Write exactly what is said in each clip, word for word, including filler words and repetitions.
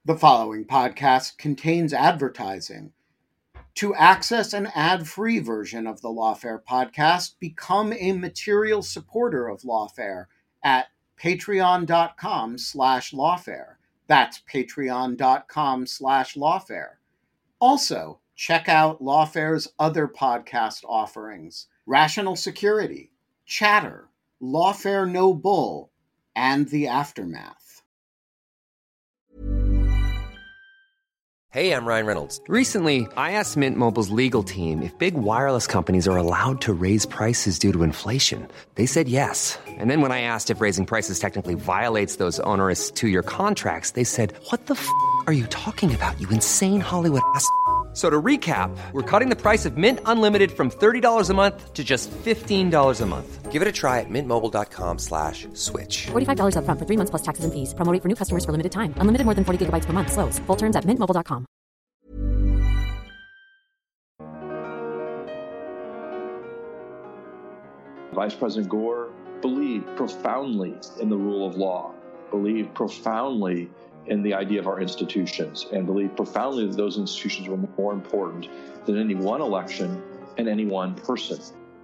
The following podcast contains advertising. To access an ad-free version of the Lawfare podcast, become a material supporter of Lawfare at patreon.com slash lawfare. That's patreon.com slash lawfare. Also, check out Lawfare's other podcast offerings: Rational Security, Chatter, Lawfare No Bull, and The Aftermath. Hey, I'm Ryan Reynolds. Recently, I asked Mint Mobile's legal team if big wireless companies are allowed to raise prices due to inflation. They said yes. And then when I asked if raising prices technically violates those onerous two-year contracts, they said, "What the f*** are you talking about, you insane Hollywood ass f- So to recap, we're cutting the price of Mint Unlimited from thirty dollars a month to just fifteen dollars a month. Give it a try at mintmobile.com slash switch. forty-five dollars up front for three months plus taxes and fees. Promo rate for new customers for limited time. Unlimited more than forty gigabytes per month. Slows full terms at mint mobile dot com. Vice President Gore believed profoundly in the rule of law, believed profoundly in the idea of our institutions, and believed profoundly that those institutions were more important than any one election and any one person.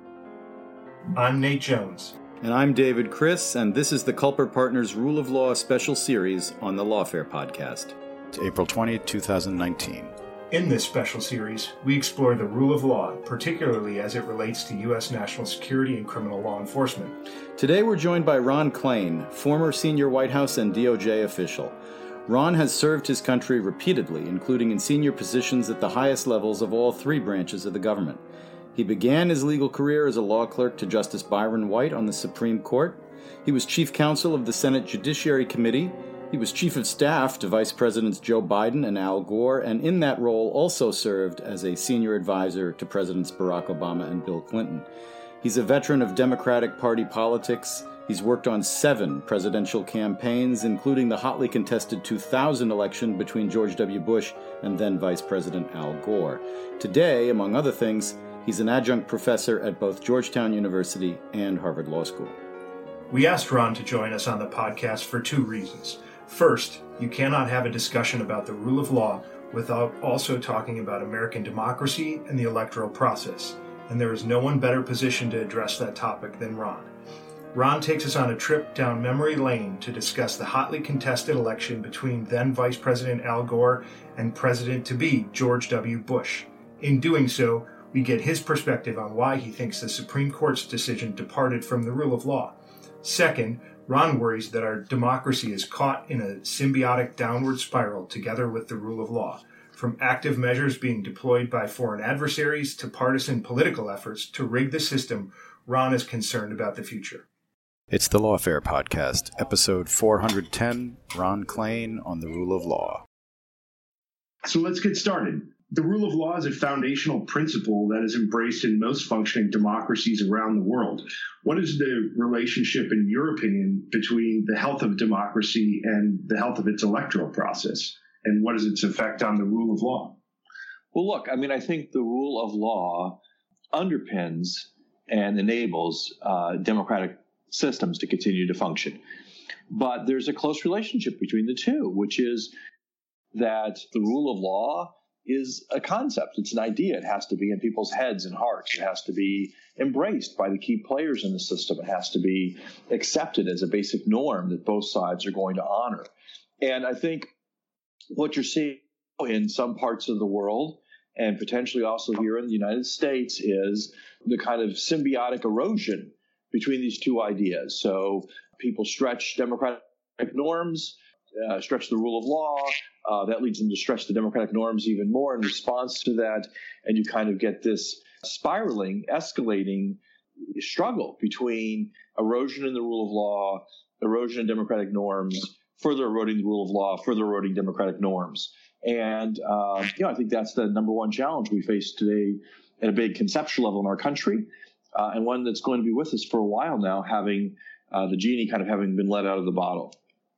I'm Nate Jones. And I'm David Chris, and this is the Culper Partners Rule of Law special series on the Lawfare podcast. It's April twentieth, twenty nineteen. In this special series, we explore the rule of law, particularly as it relates to U S national security and criminal law enforcement. Today we're joined by Ron Klain, former senior White House and D O J official. Ron has served his country repeatedly, including in senior positions at the highest levels of all three branches of the government. He began his legal career as a law clerk to Justice Byron White on the Supreme Court. He was chief counsel of the Senate Judiciary Committee. He was chief of staff to Vice Presidents Joe Biden and Al Gore, and in that role also served as a senior advisor to Presidents Barack Obama and Bill Clinton. He's a veteran of Democratic Party politics. He's worked on seven presidential campaigns, including the hotly contested two thousand election between George W. Bush and then Vice President Al Gore. Today, among other things, he's an adjunct professor at both Georgetown University and Harvard Law School. We asked Ron to join us on the podcast for two reasons. First, you cannot have a discussion about the rule of law without also talking about American democracy and the electoral process, and there is no one better positioned to address that topic than Ron. Ron takes us on a trip down memory lane to discuss the hotly contested election between then Vice President Al Gore and President-to-be George W. Bush. In doing so, we get his perspective on why he thinks the Supreme Court's decision departed from the rule of law. Second, Ron worries that our democracy is caught in a symbiotic downward spiral together with the rule of law, from active measures being deployed by foreign adversaries to partisan political efforts to rig the system. Ron is concerned about the future. It's the Lawfare podcast, episode four hundred ten, Ron Klain on the rule of law. So let's get started. The rule of law is a foundational principle that is embraced in most functioning democracies around the world. What is the relationship, in your opinion, between the health of democracy and the health of its electoral process? And what is its effect on the rule of law? Well, look, I mean, I think the rule of law underpins and enables uh, democratic systems to continue to function. But there's a close relationship between the two, which is that the rule of law is a concept. It's an idea. It has to be in people's heads and hearts. It has to be embraced by the key players in the system. It has to be accepted as a basic norm that both sides are going to honor. And I think what you're seeing in some parts of the world, and potentially also here in the United States, is the kind of symbiotic erosion between these two ideas. So people stretch democratic norms, uh, stretch the rule of law. Uh, that leads them to stretch the democratic norms even more in response to that. And you kind of get this spiraling, escalating struggle between erosion in the rule of law, erosion in democratic norms, further eroding the rule of law, further eroding democratic norms. And, uh, you know, I think that's the number one challenge we face today at a big conceptual level in our country, uh, and one that's going to be with us for a while now, having uh, the genie kind of having been let out of the bottle.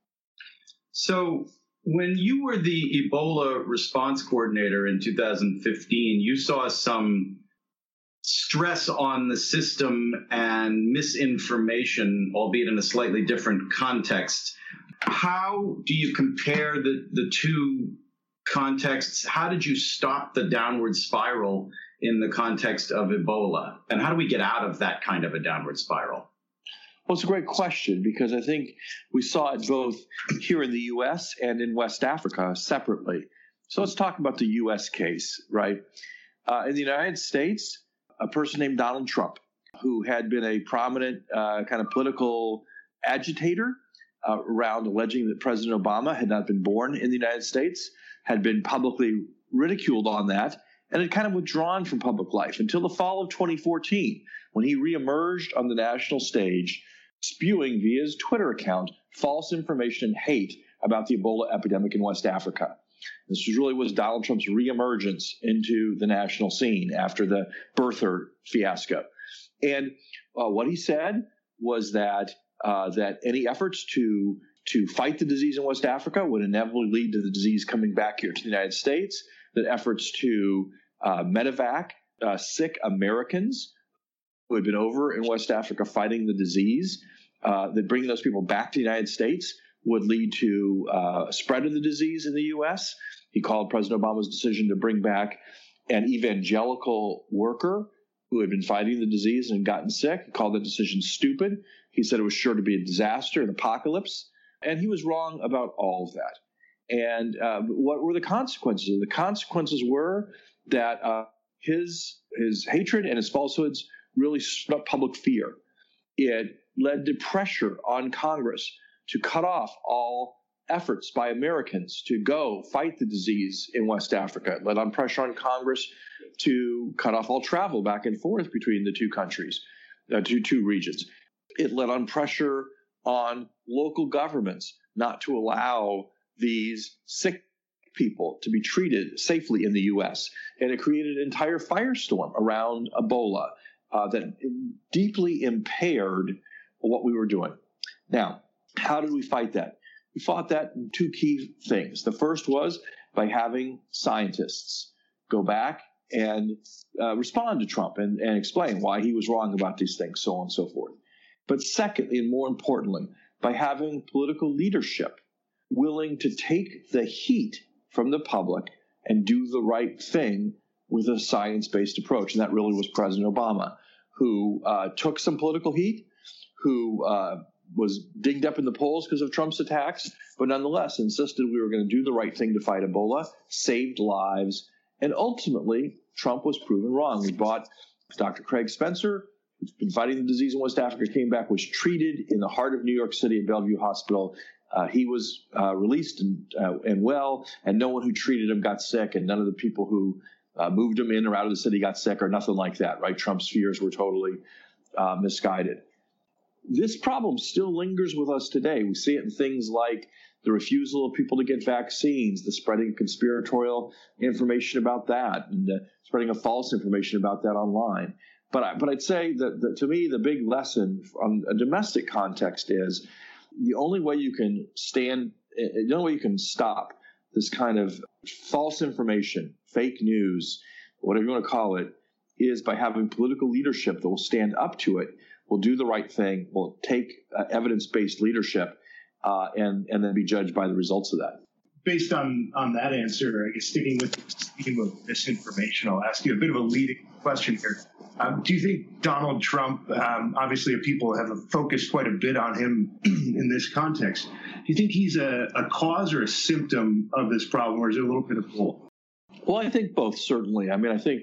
So when you were the Ebola response coordinator in two thousand fifteen, you saw some stress on the system and misinformation, albeit in a slightly different context. how do you compare the, the two contexts? How did you stop the downward spiral in the context of Ebola? And how do we get out of that kind of a downward spiral? Well, it's a great question because I think we saw it both here in the U S and in West Africa separately. So let's talk about the U S case, right? Uh, in the United States, a person named Donald Trump, who had been a prominent uh, kind of political agitator uh, around alleging that President Obama had not been born in the United States, had been publicly ridiculed on that, and had kind of withdrawn from public life until the fall of twenty fourteen, when he reemerged on the national stage, spewing via his Twitter account false information and hate about the Ebola epidemic in West Africa. This really was Donald Trump's reemergence into the national scene after the birther fiasco. And uh, what he said was that uh, that any efforts to to fight the disease in West Africa would inevitably lead to the disease coming back here to the United States, that efforts to uh, medevac uh, sick Americans who had been over in West Africa fighting the disease, uh, that bringing those people back to the United States would lead to uh, a spread of the disease in the U S. He called President Obama's decision to bring back an evangelical worker who had been fighting the disease and gotten sick. He called that decision stupid. He said it was sure to be a disaster, an apocalypse. And he was wrong about all of that. And uh, what were the consequences? The consequences were that uh, his his hatred and his falsehoods really struck public fear. It led to pressure on Congress to cut off all efforts by Americans to go fight the disease in West Africa. It led on pressure on Congress to cut off all travel back and forth between the two countries, uh, two, two regions. It led on pressure on local governments not to allow these sick people to be treated safely in the U S. And it created an entire firestorm around Ebola uh, that deeply impaired what we were doing. Now, how did we fight that? We fought that in two key things. The first was by having scientists go back and uh, respond to Trump and, and explain why he was wrong about these things, so on and so forth. But secondly, and more importantly, by having political leadership willing to take the heat from the public and do the right thing with a science-based approach. And that really was President Obama, who uh, took some political heat, who uh, was dinged up in the polls because of Trump's attacks, but nonetheless insisted we were going to do the right thing to fight Ebola, saved lives, and ultimately Trump was proven wrong. We bought Doctor Craig Spencer, who's been fighting the disease in West Africa, came back, was treated in the heart of New York City at Bellevue Hospital. Uh, he was uh, released and, uh, and well, and no one who treated him got sick, and none of the people who uh, moved him in or out of the city got sick or nothing like that, right? Trump's fears were totally uh, misguided. This problem still lingers with us today. We see it in things like the refusal of people to get vaccines, the spreading of conspiratorial information about that, and the spreading of false information about that online. But, I, but I'd say that, that to me, the big lesson from a domestic context is the only way you can stand, the only way you can stop this kind of false information, fake news, whatever you want to call it, is by having political leadership that will stand up to it, will do the right thing, will take uh, evidence-based leadership, uh, and and then be judged by the results of that. Based on, on that answer, I guess sticking with the theme of misinformation, I'll ask you a bit of a leading question here. Um, do you think Donald Trump, um, obviously people have focused quite a bit on him in this context, do you think he's a, a cause or a symptom of this problem, or is it a little bit of both? Well, I think both, certainly. I mean, I think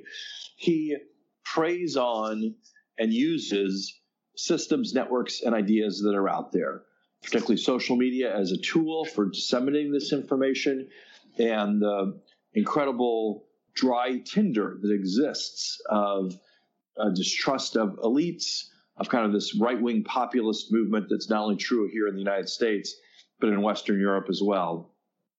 he preys on and uses systems, networks, and ideas that are out there, particularly social media as a tool for disseminating this information, and the incredible dry tinder that exists of uh, distrust of elites, of kind of this right-wing populist movement that's not only true here in the United States, but in Western Europe as well.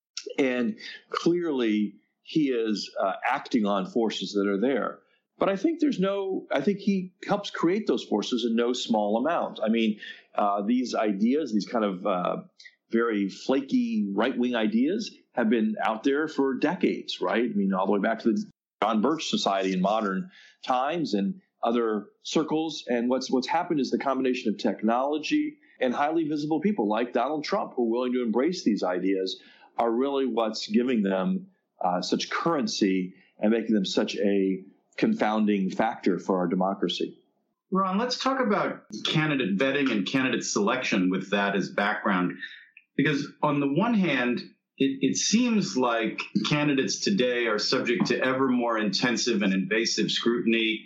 And clearly he is uh, acting on forces that are there. But I think there's no, I think he helps create those forces in no small amount. I mean, uh, these ideas, these kind of uh, very flaky right-wing ideas have been out there for decades, right? I mean, all the way back to the John Birch Society in modern times and other circles. And what's what's happened is the combination of technology And highly visible people like Donald Trump, who are willing to embrace these ideas, are really what's giving them uh, such currency and making them such a confounding factor for our democracy. Ron, let's talk about candidate vetting and candidate selection with that as background. Because on the one hand, it, it seems like candidates today are subject to ever more intensive and invasive scrutiny,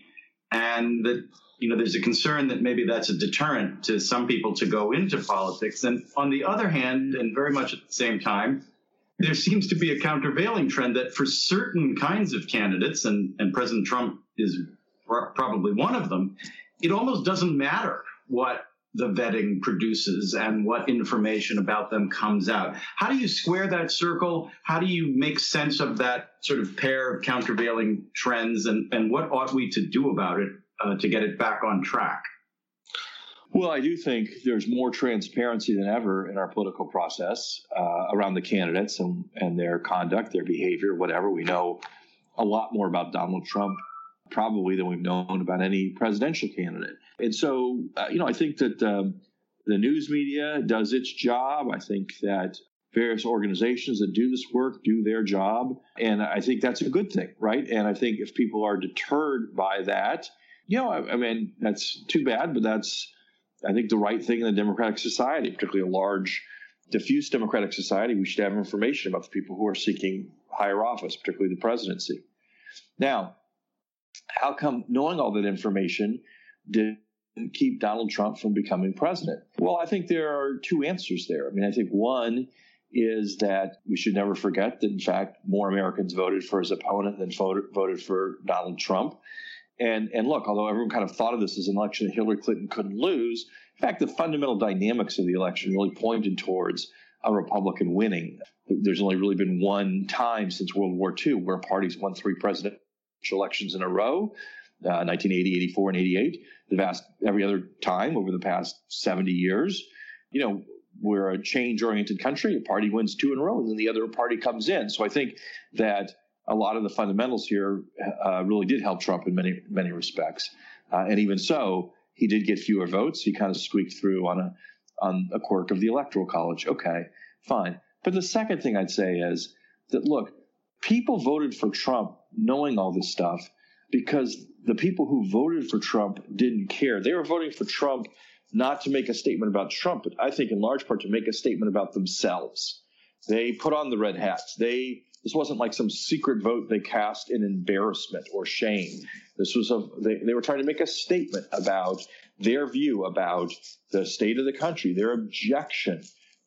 and that, you know, there's a concern that maybe that's a deterrent to some people to go into politics. And on the other hand, and very much at the same time, there seems to be a countervailing trend that for certain kinds of candidates, and, and President Trump is pr- probably one of them, it almost doesn't matter what the vetting produces and what information about them comes out. How do you square that circle? How do you make sense of that sort of pair of countervailing trends, and, and what ought we to do about it uh, to get it back on track? Well, I do think there's more transparency than ever in our political process uh, around the candidates and, and their conduct, their behavior, whatever. We know a lot more about Donald Trump probably than we've known about any presidential candidate. And so, uh, you know, I think that um, the news media does its job. I think that various organizations that do this work do their job. And I think that's a good thing, right? And I think if people are deterred by that, you know, I, I mean, that's too bad, but that's, I think, the right thing in a democratic society, particularly a large, diffuse democratic society. We should have information about the people who are seeking higher office, particularly the presidency. Now, how come knowing all that information didn't keep Donald Trump from becoming president? Well, I think there are two answers there. I mean, I think one is that we should never forget that, in fact, more Americans voted for his opponent than voted, voted for Donald Trump. And, and look, although everyone kind of thought of this as an election that Hillary Clinton couldn't lose, in fact, the fundamental dynamics of the election really pointed towards a Republican winning. There's only really been one time since World War Two where parties won three presidential elections in a row, uh, nineteen eighty, eighty-four, and eighty-eight. The vast every other time over the past seventy years, you know, we're a change-oriented country. A party wins two in a row, and then the other party comes in. So I think that a lot of the fundamentals here uh, really did help Trump in many many respects. Uh, and even so, he did get fewer votes. He kind of squeaked through on a on a quirk of the Electoral College. Okay, fine. But the second thing I'd say is that, look, people voted for Trump knowing all this stuff because the people who voted for Trump didn't care. They were voting for Trump not to make a statement about Trump, but I think in large part to make a statement about themselves. They put on the red hats. They This wasn't like some secret vote they cast in embarrassment or shame. This was a they, they were trying to make a statement about their view about the state of the country, their objection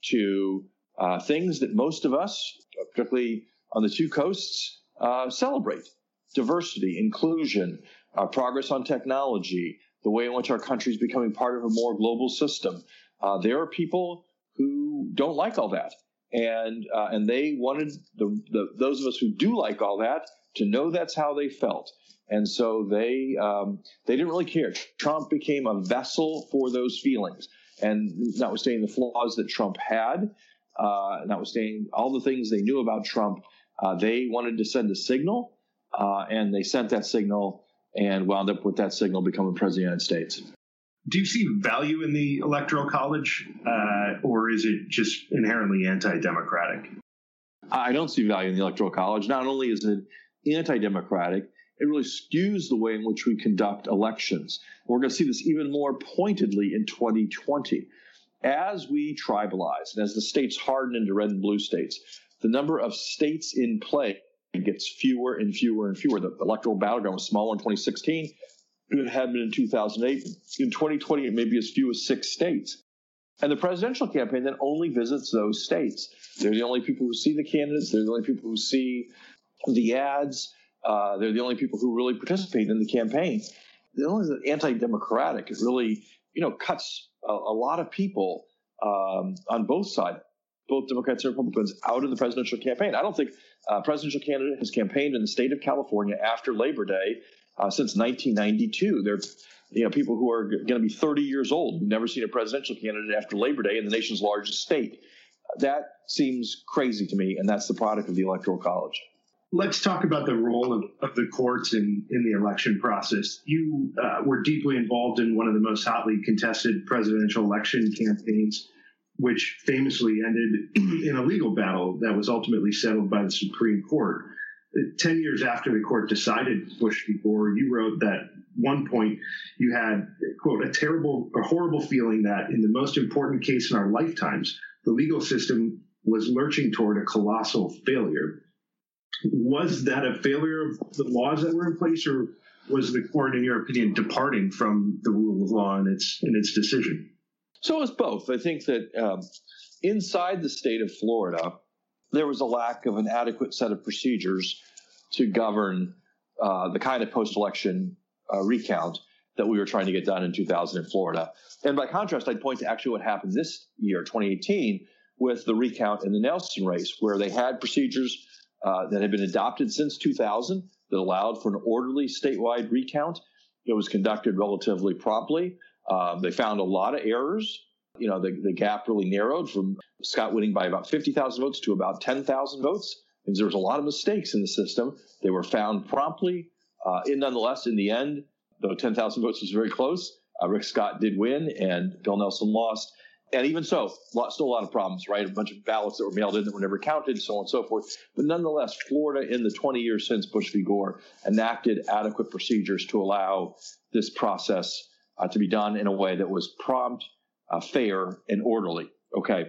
to uh, things that most of us, particularly on the two coasts, uh, celebrate: diversity, inclusion, uh, progress on technology, the way in which our country is becoming part of a more global system. Uh, there are people who don't like all that. And uh, and they wanted the, the those of us who do like all that to know that's how they felt. And so they um, they didn't really care. Trump became a vessel for those feelings. And notwithstanding the flaws that Trump had, uh, notwithstanding all the things they knew about Trump, uh, they wanted to send a signal. Uh, and they sent that signal and wound up with that signal becoming president of the United States. Do you see value in the Electoral College, uh, or is it just inherently anti-democratic? I don't see value in the Electoral College. Not only is it anti-democratic, it really skews the way in which we conduct elections. We're going to see this even more pointedly in twenty twenty. As we tribalize and as the states harden into red and blue states, the number of states in play gets fewer and fewer and fewer. The electoral battleground was smaller in twenty sixteen. It had been in two thousand eight. In twenty twenty, it may be as few as six states. And the presidential campaign then only visits those states. They're the only people who see the candidates. They're the only people who see the ads. Uh, they're the only people who really participate in the campaign. The only anti-democratic. It really, you know, cuts a, a lot of people um, on both sides, both Democrats and Republicans, out of the presidential campaign. I don't think a presidential candidate has campaigned in the state of California after Labor Day Uh, since nineteen ninety-two. There are, you know, people who are going to be thirty years old who've never seen a presidential candidate after Labor Day in the nation's largest state. That seems crazy to me, and that's the product of the Electoral College. Let's talk about the role of, of the courts in, in the election process. You uh, were deeply involved in one of the most hotly contested presidential election campaigns, which famously ended in a legal battle that was ultimately settled by the Supreme Court. Ten years after the court decided Bush v. Gore, you wrote that at one point you had, quote, a terrible or horrible feeling that in the most important case in our lifetimes, the legal system was lurching toward a colossal failure. Was that a failure of the laws that were in place, or was the court, in your opinion, departing from the rule of law in its in its decision? So it was both. I think that um, inside the state of Florida, there was a lack of an adequate set of procedures to govern uh, the kind of post-election uh, recount that we were trying to get done in two thousand in Florida. And by contrast, I'd point to actually what happened this year, twenty eighteen, with the recount in the Nelson race, where they had procedures uh, that had been adopted since two thousand that allowed for an orderly statewide recount. It was conducted relatively promptly. Um, they found a lot of errors. You know, the, the gap really narrowed from Scott winning by about fifty thousand votes to about ten thousand votes. Because there was a lot of mistakes in the system. They were found promptly. Uh, and nonetheless, in the end, though ten thousand votes was very close, uh, Rick Scott did win and Bill Nelson lost. And even so, lot, still a lot of problems, right? A bunch of ballots that were mailed in that were never counted, so on and so forth. But nonetheless, Florida, in the twenty years since Bush v. Gore, enacted adequate procedures to allow this process uh, to be done in a way that was prompt, uh, fair, and orderly. Okay.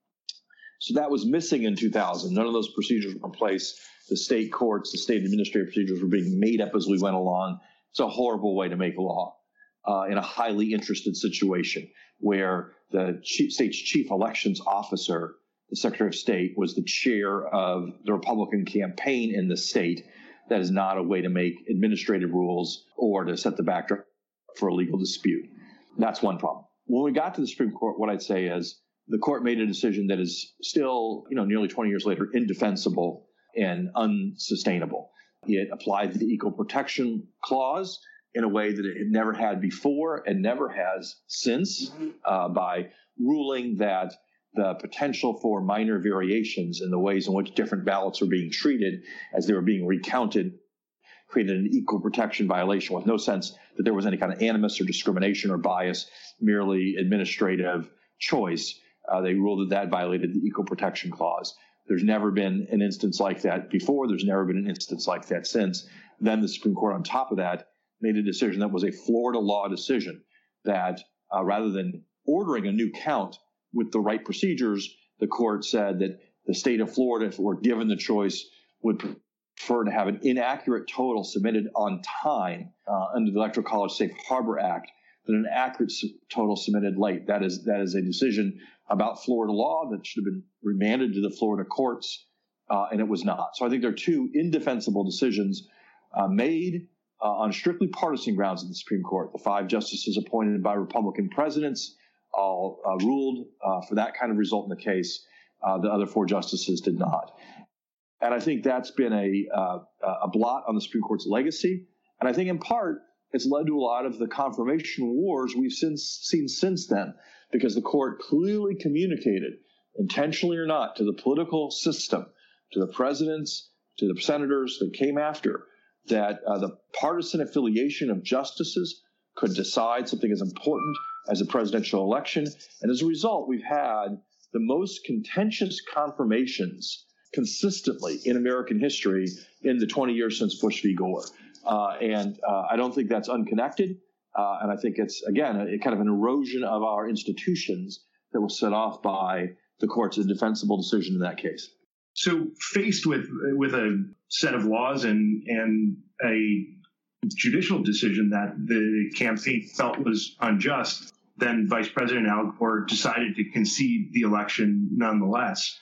So that was missing in two thousand. None of those procedures were in place. The state courts, the state administrative procedures were being made up as we went along. It's a horrible way to make law uh, in a highly interested situation where the chief, state's chief elections officer, the Secretary of State, was the chair of the Republican campaign in the state. That is not a way to make administrative rules or to set the backdrop for a legal dispute. That's one problem. When we got to the Supreme Court, what I'd say is the court made a decision that is still, you know, nearly twenty years later, indefensible and unsustainable. It applied the Equal Protection Clause in a way that it never had before and never has since, uh, by ruling that the potential for minor variations in the ways in which different ballots were being treated as they were being recounted created an equal protection violation with no sense that there was any kind of animus or discrimination or bias, merely administrative choice. Uh, they ruled that that violated the Equal Protection Clause. There's never been an instance like that before. There's never been an instance like that since. Then the Supreme Court, on top of that, made a decision that was a Florida law decision that uh, rather than ordering a new count with the right procedures, the court said that the state of Florida, if it were given the choice, would prefer to have an inaccurate total submitted on time uh, under the Electoral College Safe Harbor Act than an accurate total submitted late. That is that is a decision about Florida law that should have been remanded to the Florida courts, uh, and it was not. So I think there are two indefensible decisions uh, made uh, on strictly partisan grounds in the Supreme Court. The five justices appointed by Republican presidents all uh, ruled uh, for that kind of result in the case. Uh, the other four justices did not. And I think that's been a, uh, a blot on the Supreme Court's legacy. And I think in part, it's led to a lot of the confirmation wars we've since seen since then, because the court clearly communicated, intentionally or not, to the political system, to the presidents, to the senators that came after, that uh, the partisan affiliation of justices could decide something as important as a presidential election. And as a result, we've had the most contentious confirmations consistently in American history in the twenty years since Bush v. Gore. Uh, and uh, I don't think that's unconnected. Uh, and I think it's, again, a, a kind of an erosion of our institutions that was set off by the court's indefensible decision in that case. So faced with with a set of laws and, and a judicial decision that the campaign felt was unjust, then Vice President Al Gore decided to concede the election nonetheless.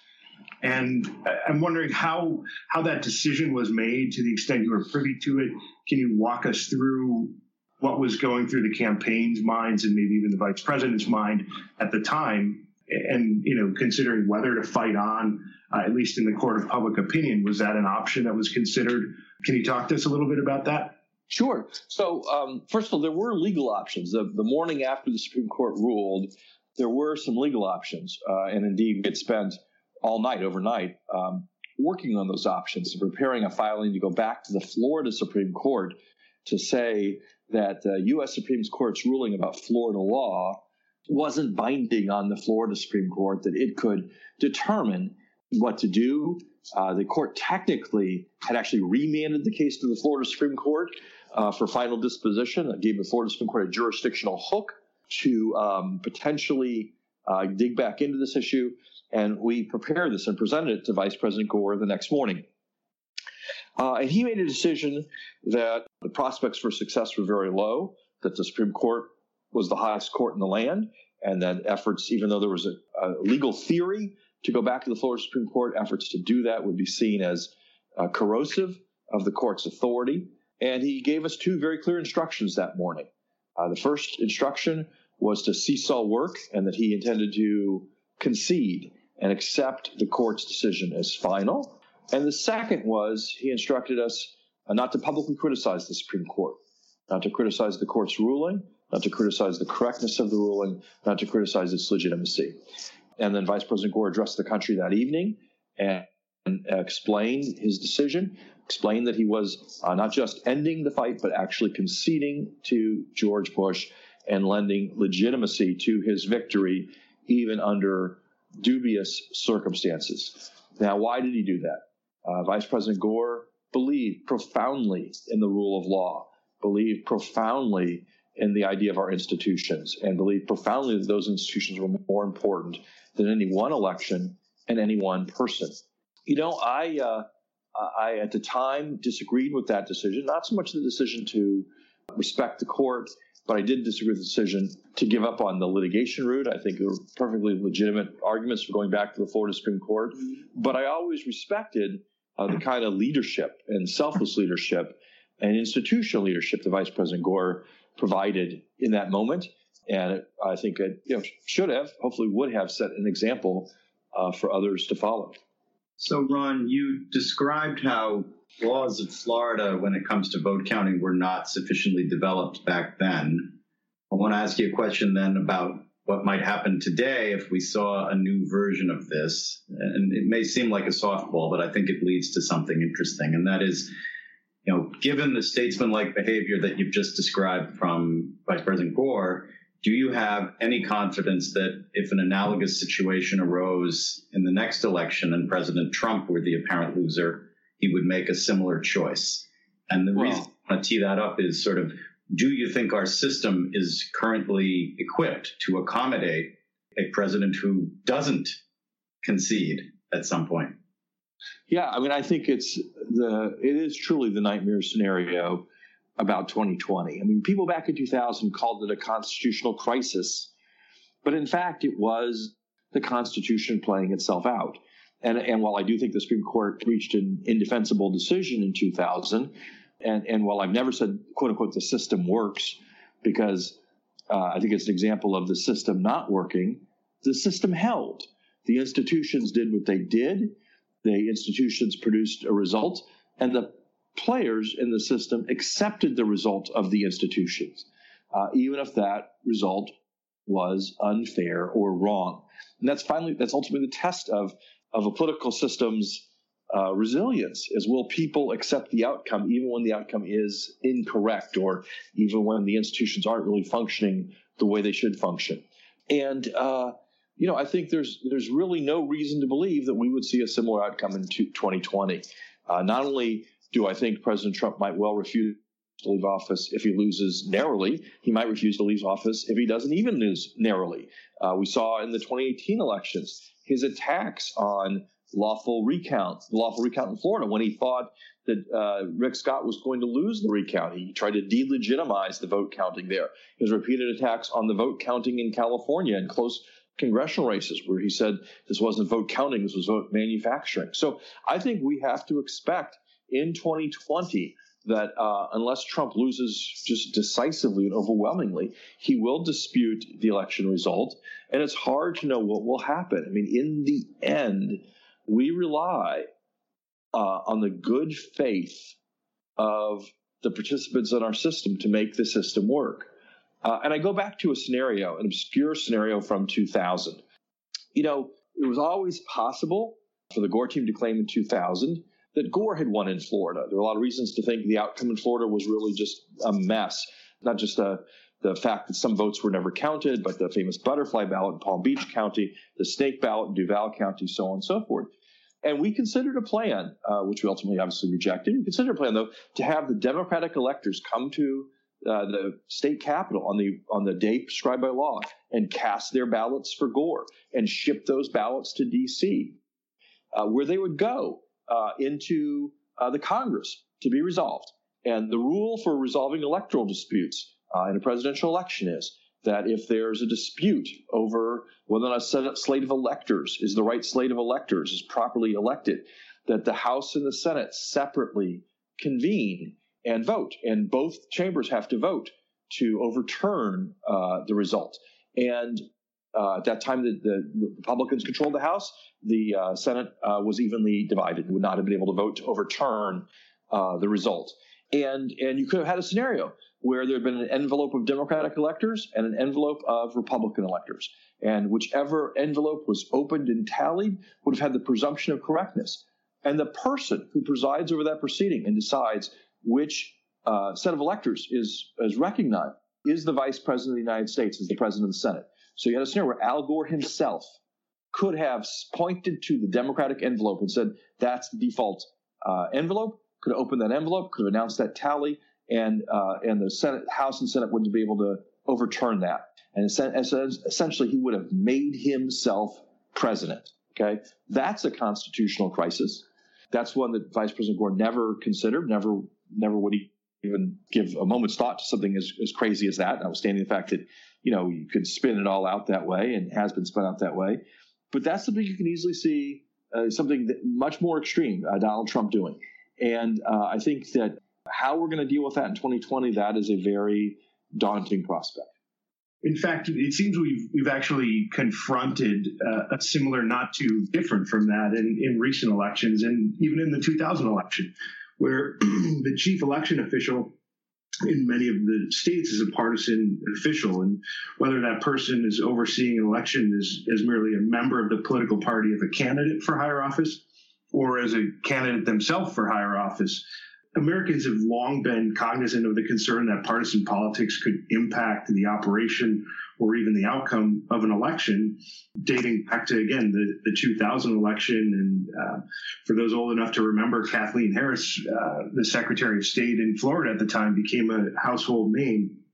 And I'm wondering how how that decision was made, to the extent you were privy to it. Can you walk us through what was going through the campaign's minds and maybe even the vice president's mind at the time? And, you know, considering whether to fight on, uh, at least in the court of public opinion, was that an option that was considered? Can you talk to us a little bit about that? Sure. So, um, first of all, there were legal options. The, the morning after the Supreme Court ruled, there were some legal options. Uh, and indeed, we had spent all night, overnight, um, working on those options and preparing a filing to go back to the Florida Supreme Court to say that the U S Supreme Court's ruling about Florida law wasn't binding on the Florida Supreme Court, that it could determine what to do. Uh, the court technically had actually remanded the case to the Florida Supreme Court uh, for final disposition. That gave the Florida Supreme Court a jurisdictional hook to um, potentially uh, dig back into this issue. And we prepared this and presented it to Vice President Gore the next morning. Uh, and he made a decision that the prospects for success were very low, that the Supreme Court was the highest court in the land, and that efforts, even though there was a, a legal theory to go back to the Florida Supreme Court, efforts to do that would be seen as uh, corrosive of the court's authority. And he gave us two very clear instructions that morning. Uh, the first instruction was to cease all work, and that he intended to concede and accept the court's decision as final. And the second was he instructed us uh, not to publicly criticize the Supreme Court, not to criticize the court's ruling, not to criticize the correctness of the ruling, not to criticize its legitimacy. And then Vice President Gore addressed the country that evening and, and explained his decision, explained that he was uh, not just ending the fight, but actually conceding to George Bush and lending legitimacy to his victory, even under dubious circumstances. Now, why did he do that? Uh, Vice President Gore believed profoundly in the rule of law, believed profoundly in the idea of our institutions, and believed profoundly that those institutions were more important than any one election and any one person. You know, I, uh, I at the time disagreed with that decision, not so much the decision to respect the court, but I did disagree with the decision to give up on the litigation route. I think there were perfectly legitimate arguments for going back to the Florida Supreme Court. But I always respected uh, the kind of leadership and selfless leadership and institutional leadership that Vice President Gore provided in that moment. And it, I think it you know, should have, hopefully would have set an example uh, for others to follow. So, Ron, you described how laws of Florida when it comes to vote counting were not sufficiently developed back then. I want to ask you a question then about what might happen today if we saw a new version of this. And it may seem like a softball, but I think it leads to something interesting. And that is, you know, given the statesmanlike behavior that you've just described from Vice President Gore, do you have any confidence that if an analogous situation arose in the next election and President Trump were the apparent loser, he would make a similar choice? And the well, reason I want to tee that up is sort of, do you think our system is currently equipped to accommodate a president who doesn't concede at some point? Yeah, I mean, I think it's the it is truly the nightmare scenario about twenty twenty. I mean, people back in two thousand called it a constitutional crisis, but in fact, it was the Constitution playing itself out. And, and while I do think the Supreme Court reached an indefensible decision in two thousand, and, and while I've never said, quote unquote, the system works, because uh, I think it's an example of the system not working, the system held. The institutions did what they did. The institutions produced a result, and the players in the system accepted the result of the institutions, uh, even if that result was unfair or wrong. And that's finally, that's ultimately the test of, of a political system's uh, resilience, is will people accept the outcome even when the outcome is incorrect, or even when the institutions aren't really functioning the way they should function. And, uh, you know, I think there's there's really no reason to believe that we would see a similar outcome in twenty twenty. Uh, not only do I think President Trump might well refuse to leave office if he loses narrowly, he might refuse to leave office if he doesn't even lose narrowly. Uh, we saw in the twenty eighteen elections his attacks on lawful recount, the lawful recount in Florida, when he thought that uh, Rick Scott was going to lose the recount. He tried to delegitimize the vote counting there. His repeated attacks on the vote counting in California and close congressional races, where he said this wasn't vote counting, this was vote manufacturing. So I think we have to expect in twenty twenty that uh, unless Trump loses just decisively and overwhelmingly, he will dispute the election result. And it's hard to know what will happen. I mean, in the end, we rely uh, on the good faith of the participants in our system to make the system work. Uh, and I go back to a scenario, an obscure scenario from two thousand. You know, it was always possible for the Gore team to claim in two thousand that Gore had won in Florida. There were a lot of reasons to think the outcome in Florida was really just a mess, not just a the fact that some votes were never counted, but the famous butterfly ballot in Palm Beach County, the snake ballot in Duval County, so on and so forth. And we considered a plan, uh, which we ultimately obviously rejected. We considered a plan, though, to have the Democratic electors come to uh, the state capitol on the on the day prescribed by law and cast their ballots for Gore and ship those ballots to D C, uh, where they would go uh, into uh, the Congress to be resolved. And the rule for resolving electoral disputes Uh, in a presidential election is that if there's a dispute over whether or not a slate of electors is the right slate of electors, is properly elected, that the House and the Senate separately convene and vote. And both chambers have to vote to overturn uh, the result. And uh, at that time, the, the Republicans controlled the House. The uh, Senate uh, was evenly divided, would not have been able to vote to overturn uh, the result. And and you could have had a scenario where there had been an envelope of Democratic electors and an envelope of Republican electors. And whichever envelope was opened and tallied would have had the presumption of correctness. And the person who presides over that proceeding and decides which uh, set of electors is, is recognized is the Vice President of the United States, is the President of the Senate. So you had a scenario where Al Gore himself could have pointed to the Democratic envelope and said, that's the default uh, envelope, could have opened that envelope, could have announced that tally, and uh, and the Senate, House and Senate wouldn't be able to overturn that. And essentially, he would have made himself president. Okay, that's a constitutional crisis. That's one that Vice President Gore never considered. Never, never would he even give a moment's thought to something as, as crazy as that. Notwithstanding the fact that you know you could spin it all out that way and has been spun out that way. But that's something you can easily see uh, something that much more extreme. Uh, Donald Trump doing. And uh, I think that how we're going to deal with that in twenty twenty, that is a very daunting prospect. In fact, it seems we've we've actually confronted uh, a similar, not too different from that in, in recent elections, and even in the two thousand election, where the chief election official in many of the states is a partisan official, and whether that person is overseeing an election is, is merely a member of the political party of a candidate for higher office, or as a candidate themselves for higher office. Americans have long been cognizant of the concern that partisan politics could impact the operation or even the outcome of an election, dating back to, again, the, the two thousand election. And uh, for those old enough to remember, Kathleen Harris, uh, the Secretary of State in Florida at the time, became a household name.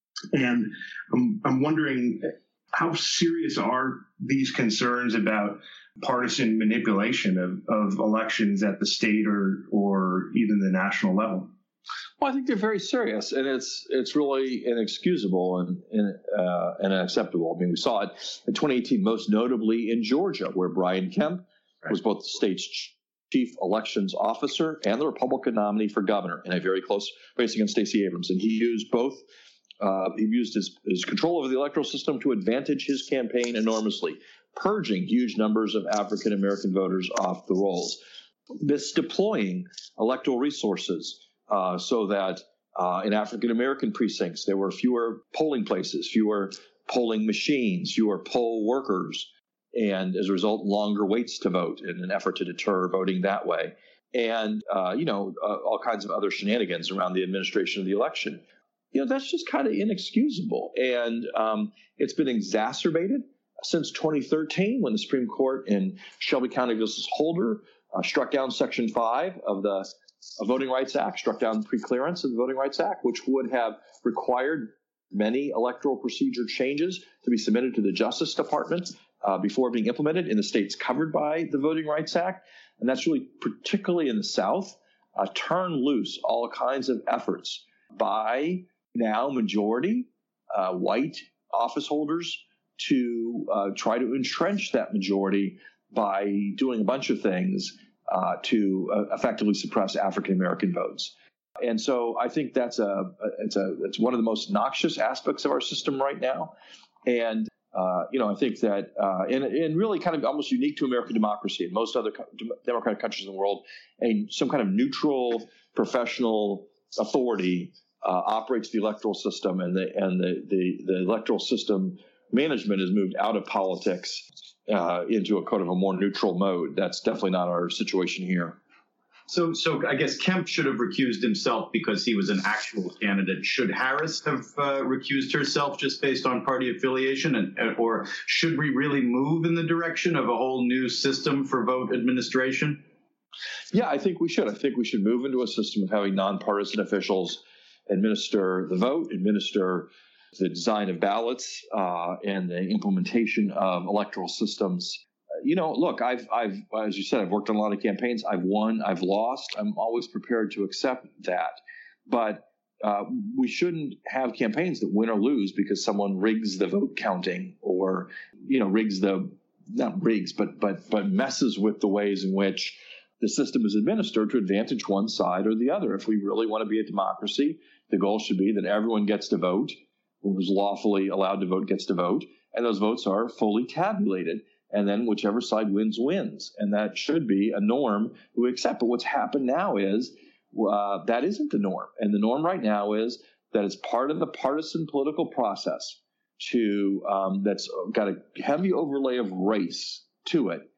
And I'm, I'm wondering, how serious are these concerns about partisan manipulation of, of elections at the state or or even the national level? Well, I think they're very serious, and it's it's really inexcusable and and, uh, and unacceptable. I mean, we saw it in twenty eighteen, most notably in Georgia, where Brian Kemp right. was both the state's chief elections officer and the Republican nominee for governor in a very close race against Stacey Abrams, and he used both. Uh, he used his, his control over the electoral system to advantage his campaign enormously, purging huge numbers of African American voters off the rolls, misdeploying electoral resources uh, so that uh, in African American precincts there were fewer polling places, fewer polling machines, fewer poll workers, and as a result, longer waits to vote in an effort to deter voting that way. And, uh, you know, uh, all kinds of other shenanigans around the administration of the election. You know, that's just kind of inexcusable. And um, it's been exacerbated since twenty thirteen when the Supreme Court in Shelby County versus Holder uh, struck down Section five of the uh, Voting Rights Act, struck down preclearance of the Voting Rights Act, which would have required many electoral procedure changes to be submitted to the Justice Department uh, before being implemented in the states covered by the Voting Rights Act. And that's really, particularly in the South, uh, turned loose all kinds of efforts by now majority uh, white office holders to uh, try to entrench that majority by doing a bunch of things uh, to uh, effectively suppress African American votes. And so I think that's a it's a it's one of the most noxious aspects of our system right now. And uh, you know, I think that uh, and and really kind of almost unique to American democracy and most other co- democratic countries in the world, a some kind of neutral professional authority Uh, operates the electoral system, and the and the, the, the electoral system management has moved out of politics uh, into a kind of a more neutral mode. That's definitely not our situation here. So, so I guess Kemp should have recused himself because he was an actual candidate. Should Harris have uh, recused herself just based on party affiliation, and, or should we really move in the direction of a whole new system for vote administration? Yeah, I think we should. I think we should move into a system of having nonpartisan officials administer the vote, administer the design of ballots, uh, and the implementation of electoral systems. You know, look, I've, I've, as you said, I've worked on a lot of campaigns. I've won, I've lost. I'm always prepared to accept that. But uh, we shouldn't have campaigns that win or lose because someone rigs the vote counting, or, you know, rigs the, not rigs, but, but, but messes with the ways in which the system is administered to advantage one side or the other. If we really want to be a democracy, the goal should be that everyone gets to vote, who's lawfully allowed to vote gets to vote, and those votes are fully tabulated. And then whichever side wins, wins. And that should be a norm we accept. But what's happened now is uh, that isn't the norm. And the norm right now is that it's part of the partisan political process to um, that's got a heavy overlay of race to it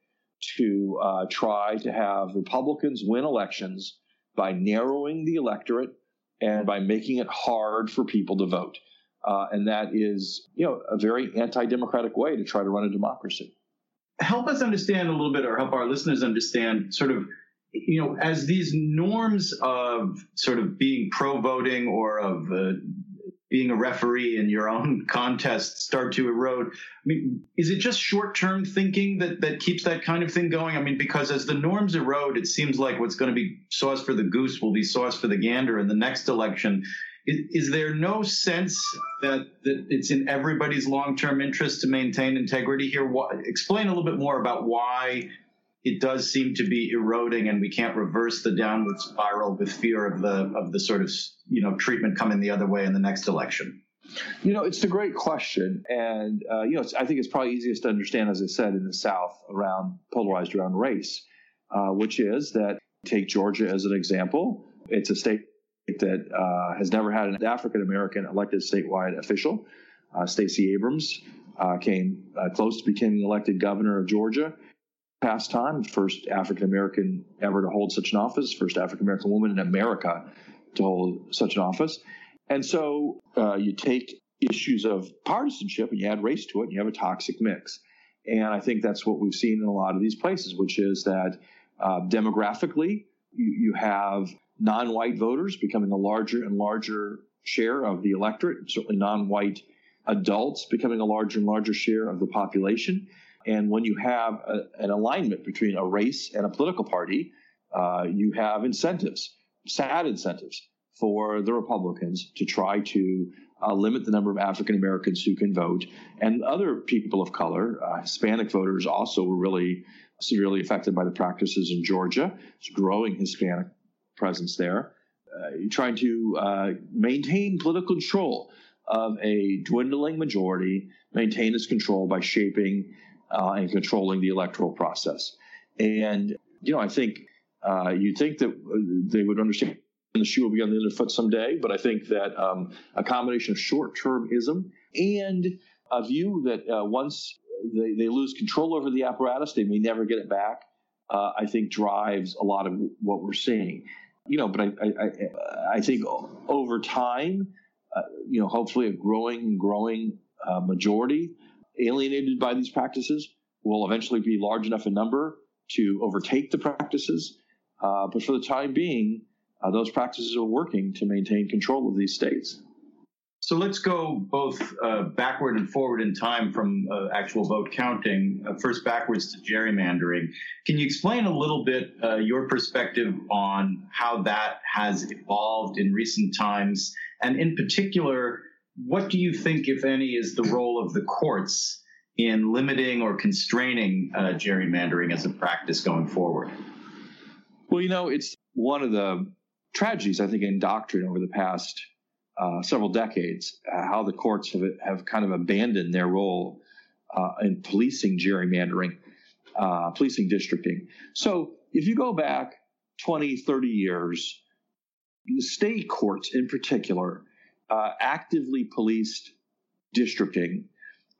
to uh, try to have Republicans win elections by narrowing the electorate and by making it hard for people to vote. Uh, and that is, you know, a very anti-democratic way to try to run a democracy. Help us understand a little bit, or help our listeners understand sort of, you know, as these norms of sort of being pro-voting or of uh, being a referee in your own contest start to erode. I mean, is it just short-term thinking that, that keeps that kind of thing going? I mean, because as the norms erode, it seems like what's going to be sauce for the goose will be sauce for the gander in the next election. Is, is there no sense that, that it's in everybody's long-term interest to maintain integrity here? What, explain a little bit more about why it does seem to be eroding and we can't reverse the downward spiral with fear of the of the sort of, you know, treatment coming the other way in the next election. You know, it's a great question. And, uh, you know, it's, I think it's probably easiest to understand, as I said, in the South around polarized around race, uh, which is that take Georgia as an example. It's a state that uh, has never had an African-American elected statewide official. Uh, Stacey Abrams uh, came uh, close to becoming elected governor of Georgia. Past time, first African-American ever to hold such an office, first African-American woman in America to hold such an office. And so uh, you take issues of partisanship and you add race to it and you have a toxic mix. And I think that's what we've seen in a lot of these places, which is that uh, demographically you, you have non-white voters becoming a larger and larger share of the electorate, certainly non-white adults becoming a larger and larger share of the population. And when you have a, an alignment between a race and a political party, uh, you have incentives, sad incentives for the Republicans to try to uh, limit the number of African Americans who can vote. And other people of color, uh, Hispanic voters also were really severely affected by the practices in Georgia. It's growing Hispanic presence there, uh, trying to uh, maintain political control of a dwindling majority, maintain its control by shaping uh, and controlling the electoral process. And, you know, I think uh, you'd think that they would understand the shoe will be on the other foot someday, but I think that um, a combination of short-termism and a view that uh, once they, they lose control over the apparatus, they may never get it back, uh, I think drives a lot of what we're seeing. You know, but I, I, I think over time, uh, you know, hopefully a growing and growing uh, majority alienated by these practices will eventually be large enough in number to overtake the practices. Uh, but for the time being, uh, those practices are working to maintain control of these states. So let's go both uh, backward and forward in time from uh, actual vote counting. Uh, first backwards to gerrymandering. Can you explain a little bit uh, your perspective on how that has evolved in recent times? And in particular, what do you think, if any, is the role of the courts in limiting or constraining uh, gerrymandering as a practice going forward? Well, you know, it's one of the tragedies, I think, in doctrine over the past Uh, several decades, uh, how the courts have have kind of abandoned their role uh, in policing gerrymandering, uh, policing districting. So if you go back twenty, thirty years, the state courts in particular uh, actively policed districting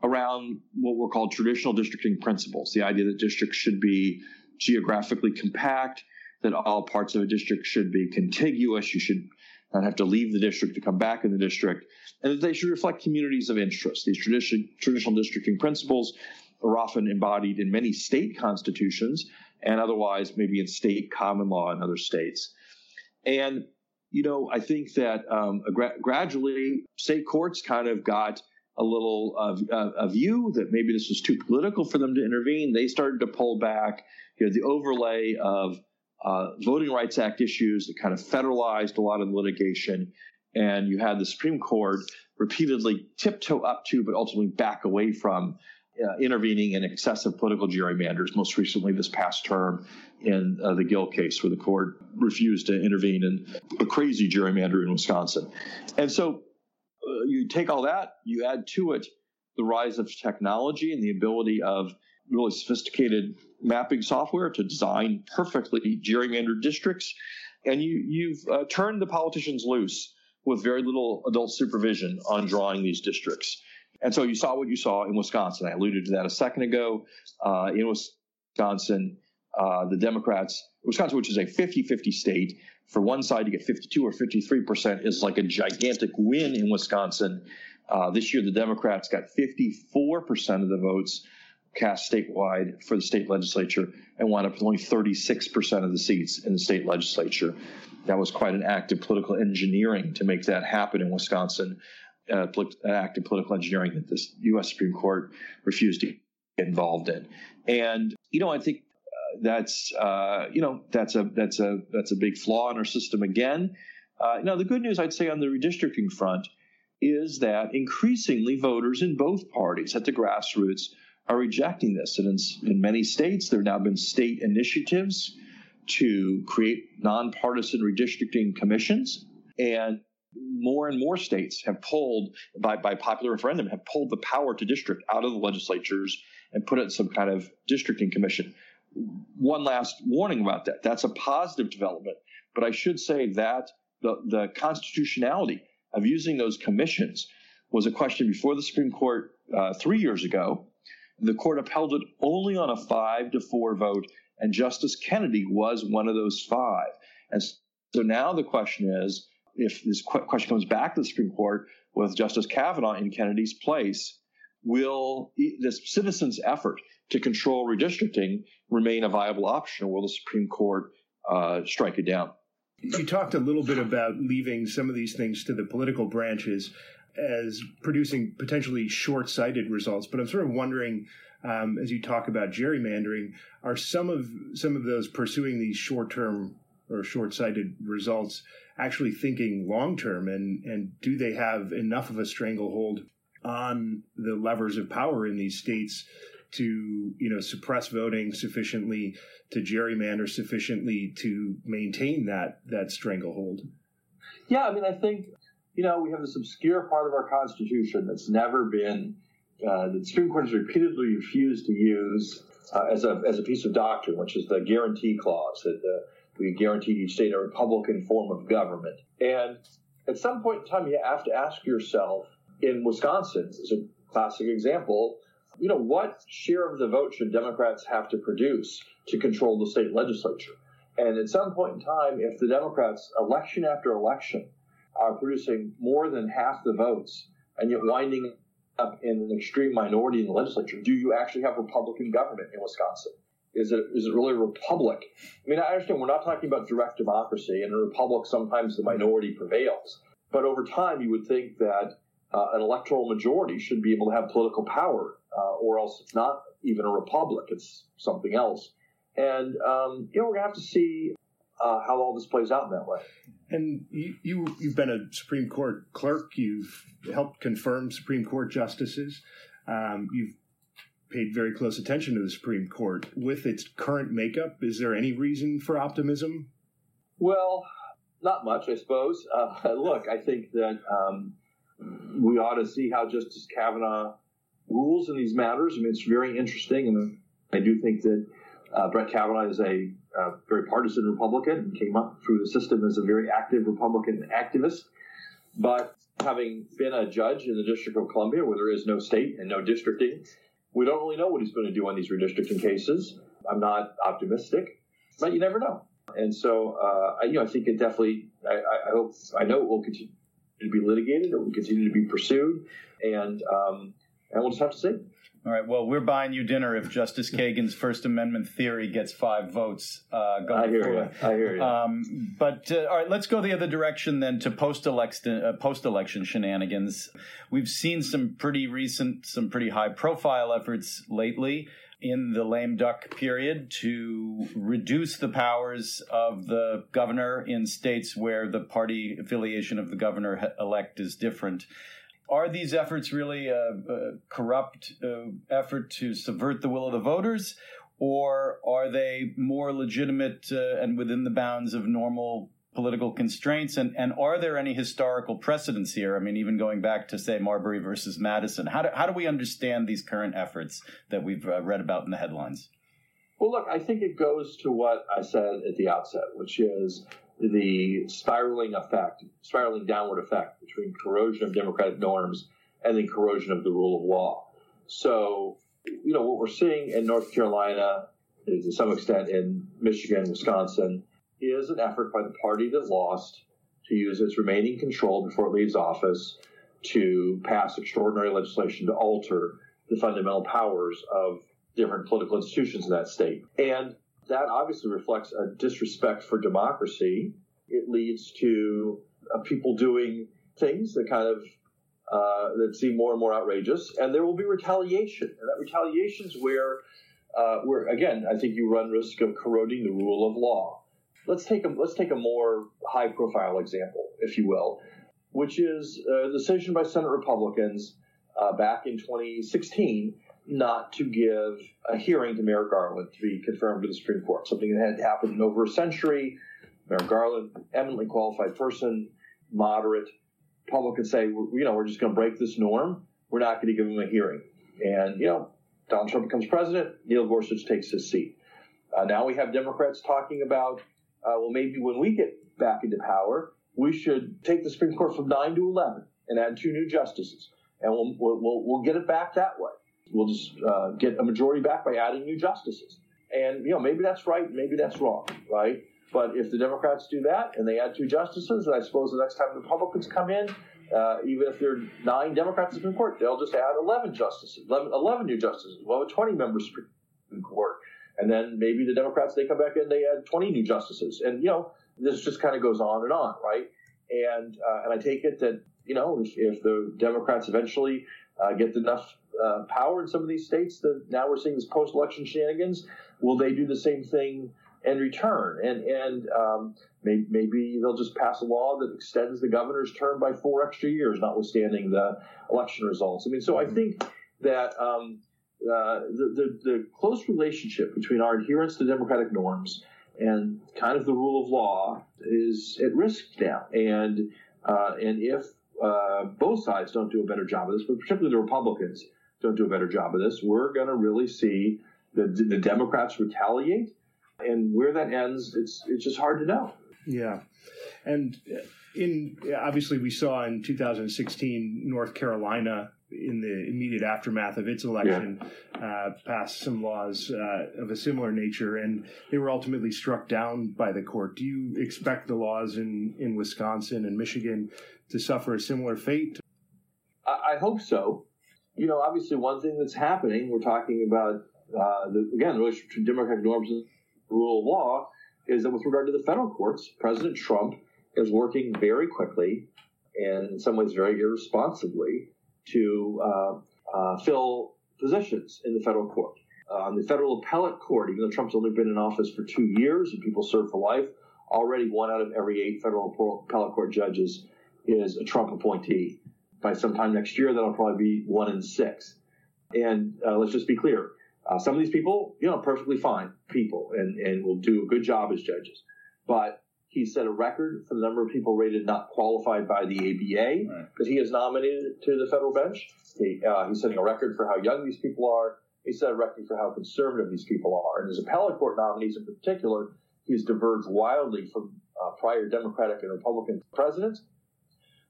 around what were called traditional districting principles, the idea that districts should be geographically compact, that all parts of a district should be contiguous, you should not have to leave the district to come back in the district, and that they should reflect communities of interest. These tradition, traditional districting principles are often embodied in many state constitutions and otherwise maybe in state common law in other states. And, you know, I think that um, gra- gradually state courts kind of got a little uh, a view that maybe this was too political for them to intervene. They started to pull back. You know, the overlay of uh, Voting Rights Act issues that kind of federalized a lot of the litigation. And you had the Supreme Court repeatedly tiptoe up to, but ultimately back away from uh, intervening in excessive political gerrymanders, most recently this past term in uh, the Gill case, where the court refused to intervene in a crazy gerrymander in Wisconsin. And so uh, you take all that, you add to it the rise of technology and the ability of really sophisticated mapping software to design perfectly gerrymandered districts, and you, you've uh, turned the politicians loose with very little adult supervision on drawing these districts. And so you saw what you saw in Wisconsin. I alluded to that a second ago. Uh, in Wisconsin, uh, the Democrats, Wisconsin, which is a fifty-fifty state, for one side to get fifty-two or fifty-three percent is like a gigantic win in Wisconsin. Uh, this year, the Democrats got fifty-four percent of the votes cast statewide for the state legislature and wound up with only thirty-six percent of the seats in the state legislature. That was quite an act of political engineering to make that happen in Wisconsin, uh, an act of political engineering that the U S Supreme Court refused to get involved in. And, you know, I think uh, that's, uh, you know, that's a, that's a, that's a big flaw in our system again. Uh, now, the good news, I'd say, on the redistricting front is that increasingly voters in both parties at the grassroots are rejecting this. And in, in many states, there have now been state initiatives to create nonpartisan redistricting commissions. And more and more states have pulled, by, by popular referendum, have pulled the power to district out of the legislatures and put it in some kind of districting commission. One last warning about that. That's a positive development. But I should say that the, the constitutionality of using those commissions was a question before the Supreme Court uh, three years ago. The court upheld it only on a five to four vote, and Justice Kennedy was one of those five. And so now the question is, if this question comes back to the Supreme Court with Justice Kavanaugh in Kennedy's place, will this citizens' effort to control redistricting remain a viable option, or will the Supreme Court uh, strike it down? You talked a little bit about leaving some of these things to the political branches as producing potentially short-sighted results. But I'm sort of wondering, um, as you talk about gerrymandering, are some of some of those pursuing these short-term or short-sighted results actually thinking long-term, and, and do they have enough of a stranglehold on the levers of power in these states to, you know, suppress voting sufficiently, to gerrymander sufficiently to maintain that that stranglehold? Yeah, I mean, I think, you know, we have this obscure part of our Constitution that's never been, uh, the Supreme Court has repeatedly refused to use uh, as a as a piece of doctrine, which is the guarantee clause, that uh, we guaranteed each state a Republican form of government. And at some point in time, you have to ask yourself, in Wisconsin, is a classic example, you know, what share of the vote should Democrats have to produce to control the state legislature? And at some point in time, if the Democrats, election after election, are producing more than half the votes and yet winding up in an extreme minority in the legislature, do you actually have Republican government in Wisconsin? Is it is it really a republic? I mean, I understand we're not talking about direct democracy. In a republic, sometimes the minority prevails. But over time, you would think that uh, an electoral majority should be able to have political power, uh, or else it's not even a republic. It's something else. And, um, you know, we're going to have to see uh, how all this plays out in that way. And you, you, you've been a Supreme Court clerk. You've helped confirm Supreme Court justices. Um, you've paid very close attention to the Supreme Court. With its current makeup, is there any reason for optimism? Well, not much, I suppose. Uh, look, I think that um, we ought to see how Justice Kavanaugh rules in these matters. I mean, it's very interesting, and I do think that uh, Brett Kavanaugh is a uh, very partisan Republican and came up through the system as a very active Republican activist. But having been a judge in the District of Columbia, where there is no state and no districting, we don't really know what he's going to do on these redistricting cases. I'm not optimistic, but you never know. And so, uh, I, you know, I think it definitely, I, I hope, I know it will continue to be litigated, it will continue to be pursued, and um, and we'll just have to see. All right. Well, we're buying you dinner if Justice Kagan's First Amendment theory gets five votes. Uh, going I hear forward. you. I hear you. Um, but uh, all right, let's go the other direction then to post-election uh, post-election shenanigans. We've seen some pretty recent, some pretty high-profile efforts lately in the lame duck period to reduce the powers of the governor in states where the party affiliation of the governor-elect is different. Are these efforts really a, a corrupt uh, effort to subvert the will of the voters, or are they more legitimate uh, and within the bounds of normal political constraints? And, and are there any historical precedents here? I mean, even going back to, say, Marbury versus Madison, how do, how do we understand these current efforts that we've uh, read about in the headlines? Well, look, I think it goes to what I said at the outset, which is the spiraling effect, spiraling downward effect between corrosion of democratic norms and the corrosion of the rule of law. So, you know, what we're seeing in North Carolina, to some extent in Michigan, Wisconsin, is an effort by the party that lost to use its remaining control before it leaves office to pass extraordinary legislation to alter the fundamental powers of different political institutions in that state. And that obviously reflects a disrespect for democracy. It leads to uh, people doing things that kind of uh, that seem more and more outrageous, and there will be retaliation. And that retaliation is where, uh, where again, I think you run risk of corroding the rule of law. Let's take a let's take a more high-profile example, if you will, which is a decision by Senate Republicans uh, back in twenty sixteen. Not to give a hearing to Merrick Garland to be confirmed to the Supreme Court, something that had happened in over a century. Merrick Garland, eminently qualified person, moderate. Republicans say, you know, we're just going to break this norm. We're not going to give him a hearing. And, you know, Donald Trump becomes president. Neil Gorsuch takes his seat. Uh, now we have Democrats talking about, uh, well, maybe when we get back into power, we should take the Supreme Court from nine to eleven and add two new justices. And we'll, we'll, we'll get it back that way. We'll just uh, get a majority back by adding new justices. And, you know, maybe that's right, maybe that's wrong, right? But if the Democrats do that and they add two justices, then I suppose the next time the Republicans come in, uh, even if there are nine Democrats in the Supreme Court, they'll just add eleven justices, eleven, eleven new justices. We'll have a twenty-member Supreme Court. And then maybe the Democrats, they come back in, they add twenty new justices. And, you know, this just kind of goes on and on, right? And, uh, and I take it that, you know, if, if the Democrats eventually uh, get enough Uh, power in some of these states that now we're seeing this post-election shenanigans, will they do the same thing in return? And and um, maybe, maybe they'll just pass a law that extends the governor's term by four extra years, notwithstanding the election results. I mean, so I think that um, uh, the, the the close relationship between our adherence to democratic norms and kind of the rule of law is at risk now. And uh, and if uh, both sides don't do a better job of this, but particularly the Republicans don't do a better job of this, we're going to really see the, the Democrats retaliate. And where that ends, it's it's just hard to know. Yeah. And in obviously we saw in two thousand sixteen, North Carolina, in the immediate aftermath of its election, yeah. uh, passed some laws uh, of a similar nature, and they were ultimately struck down by the court. Do you expect the laws in, in Wisconsin and Michigan to suffer a similar fate? I, I hope so. You know, obviously one thing that's happening, we're talking about, uh, the, again, the relationship between democratic norms and the rule of law, is that with regard to the federal courts, President Trump is working very quickly and in some ways very irresponsibly to uh, uh, fill positions in the federal court. Uh, on the federal appellate court, even though Trump's only been in office for two years and people serve for life, already one out of every eight federal appellate court judges is a Trump appointee. By sometime next year, that'll probably be one in six. And uh, let's just be clear. Uh, some of these people, you know, perfectly fine people and, and will do a good job as judges. But he set a record for the number of people rated not qualified by the A B A right. that he has nominated to the federal bench. He, uh, he's setting a record for how young these people are. He set a record for how conservative these people are. And his appellate court nominees in particular, he's diverged wildly from uh, prior Democratic and Republican presidents.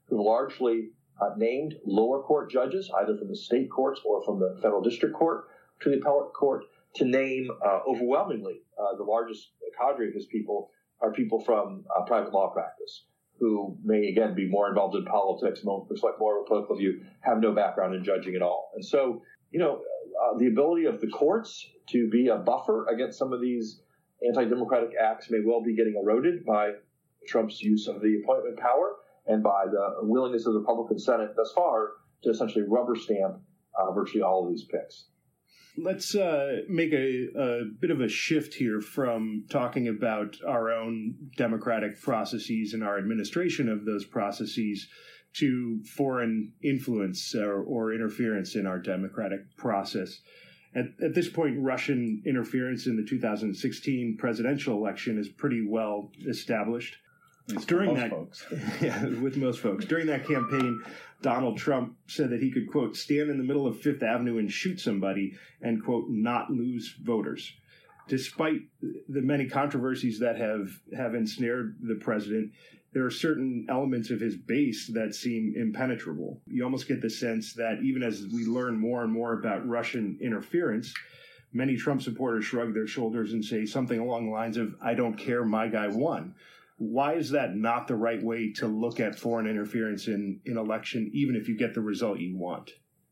who largely uh, named lower court judges, either from the state courts or from the federal district court to the appellate court, to name uh, overwhelmingly uh, the largest cadre of his people are people from uh, private law practice, who may, again, be more involved in politics, more, reflect more of a political view, have no background in judging at all. And so, you know, uh, the ability of the courts to be a buffer against some of these anti-democratic acts may well be getting eroded by Trump's use of the appointment power and by the willingness of the Republican Senate thus far to essentially rubber stamp uh, virtually all of these picks. Let's uh, make a, a bit of a shift here from talking about our own democratic processes and our administration of those processes to foreign influence or, or interference in our democratic process. At, at this point, Russian interference in the two thousand sixteen presidential election is pretty well established. During that, folks. yeah, with most folks. During that campaign, Donald Trump said that he could, quote, stand in the middle of Fifth Avenue and shoot somebody and, quote, not lose voters. Despite the many controversies that have, have ensnared the president, there are certain elements of his base that seem impenetrable. You almost get the sense that even as we learn more and more about Russian interference, many Trump supporters shrug their shoulders and say something along the lines of, I don't care, my guy won. Why is that not the right way to look at foreign interference in an election, even if you get the result you want?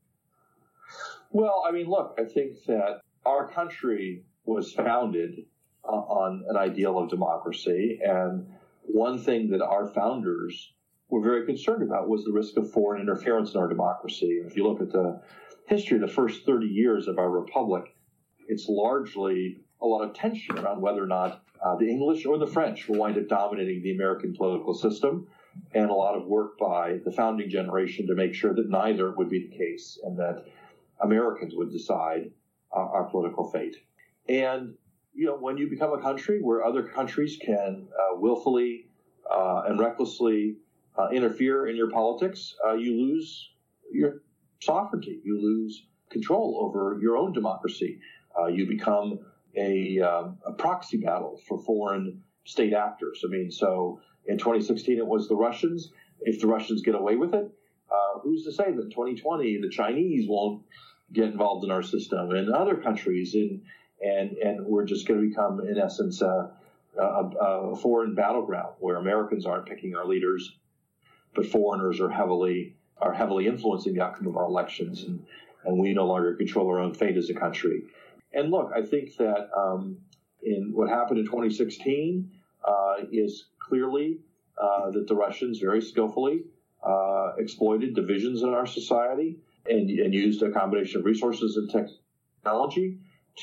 Well, I mean, look, I think that our country was founded uh, on an ideal of democracy. And one thing that our founders were very concerned about was the risk of foreign interference in our democracy. If you look at the history of the first thirty years of our republic, it's largely a lot of tension around whether or not uh, the English or the French will wind up dominating the American political system, and a lot of work by the founding generation to make sure that neither would be the case and that Americans would decide uh, our political fate. And, you know, when you become a country where other countries can uh, willfully uh, and recklessly uh, interfere in your politics, uh, you lose your sovereignty. You lose control over your own democracy. Uh, you become a, um, a proxy battle for foreign state actors. I mean, so in twenty sixteen, it was the Russians. If the Russians get away with it, uh, who's to say that in twenty twenty, the Chinese won't get involved in our system and other countries, in, and, and we're just going to become, in essence, uh, a, a foreign battleground where Americans aren't picking our leaders, but foreigners are heavily are heavily influencing the outcome of our elections, and, and we no longer control our own fate as a country. And look, I think that um, in what happened in twenty sixteen uh, is clearly uh, that the Russians very skillfully uh, exploited divisions in our society and, and used a combination of resources and technology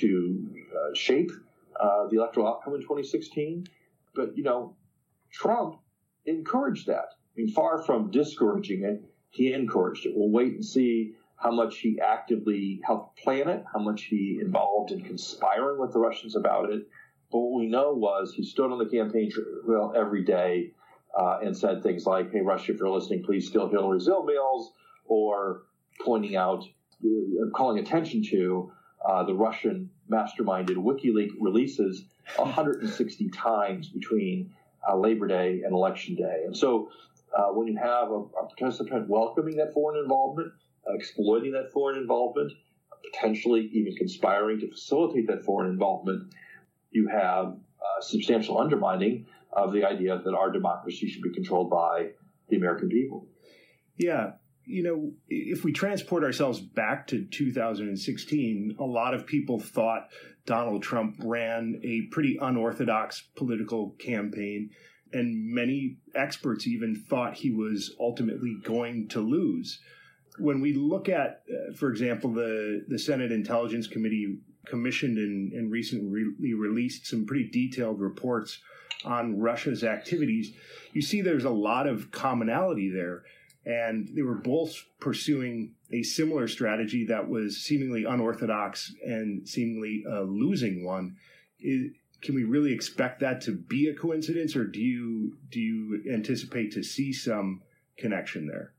to uh, shape uh, the electoral outcome in twenty sixteen. But, you know, Trump encouraged that. I mean, far from discouraging it, he encouraged it. We'll wait and see how much he actively helped plan it, how much he involved in conspiring with the Russians about it. But what we know was he stood on the campaign trail every day uh, and said things like, hey, Russia, if you're listening, please steal Hillary's emails, or pointing out, uh, calling attention to uh, the Russian masterminded WikiLeaks releases one hundred sixty times between uh, Labor Day and Election Day. And so uh, when you have a, a participant welcoming that foreign involvement, exploiting that foreign involvement, potentially even conspiring to facilitate that foreign involvement, you have uh, substantial undermining of the idea that our democracy should be controlled by the American people. Yeah. You know, if we transport ourselves back to two thousand sixteen, a lot of people thought Donald Trump ran a pretty unorthodox political campaign, and many experts even thought he was ultimately going to lose. When we look at, uh, for example, the, the Senate Intelligence Committee commissioned and, and recently released some pretty detailed reports on Russia's activities, you see there's a lot of commonality there. And they were both pursuing a similar strategy that was seemingly unorthodox and seemingly a losing one. Is, can we really expect that to be a coincidence, or do you do you anticipate to see some connection there?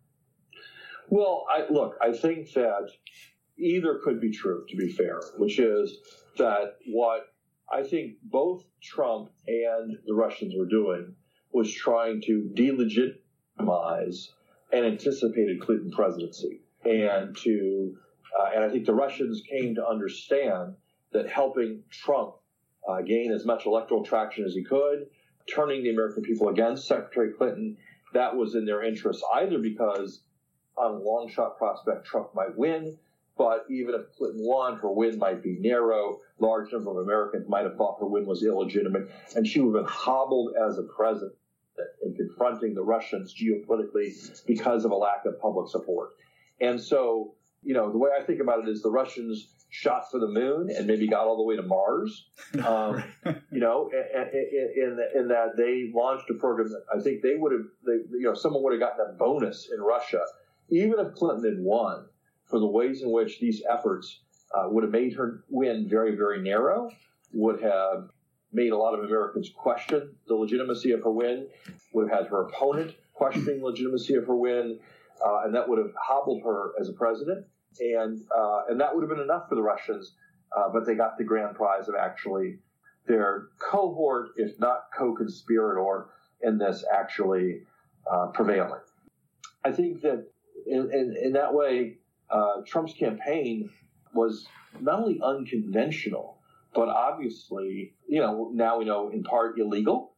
Well, I, look, I think that either could be true, to be fair, which is that what I think both Trump and the Russians were doing was trying to delegitimize an anticipated Clinton presidency. And to uh, and I think the Russians came to understand that helping Trump uh, gain as much electoral traction as he could, turning the American people against Secretary Clinton, that was in their interest, either because on a long shot prospect Trump might win, but even if Clinton won, her win might be narrow. Large number of Americans might have thought her win was illegitimate, and she would have been hobbled as a president in confronting the Russians geopolitically because of a lack of public support. And so, you know, the way I think about it is the Russians shot for the moon and maybe got all the way to Mars, um, you know, in, in, in that they launched a program that I think they would have, they, you know, someone would have gotten a bonus in Russia, even if Clinton had won, for the ways in which these efforts uh, would have made her win very, very narrow, would have made a lot of Americans question the legitimacy of her win, would have had her opponent questioning the legitimacy of her win, uh, and that would have hobbled her as a president. And uh, and that would have been enough for the Russians, uh, but they got the grand prize of actually their cohort, if not co-conspirator, in this actually uh, prevailing. I think that in, in, in that way, uh, Trump's campaign was not only unconventional, but obviously, you know, now we know in part illegal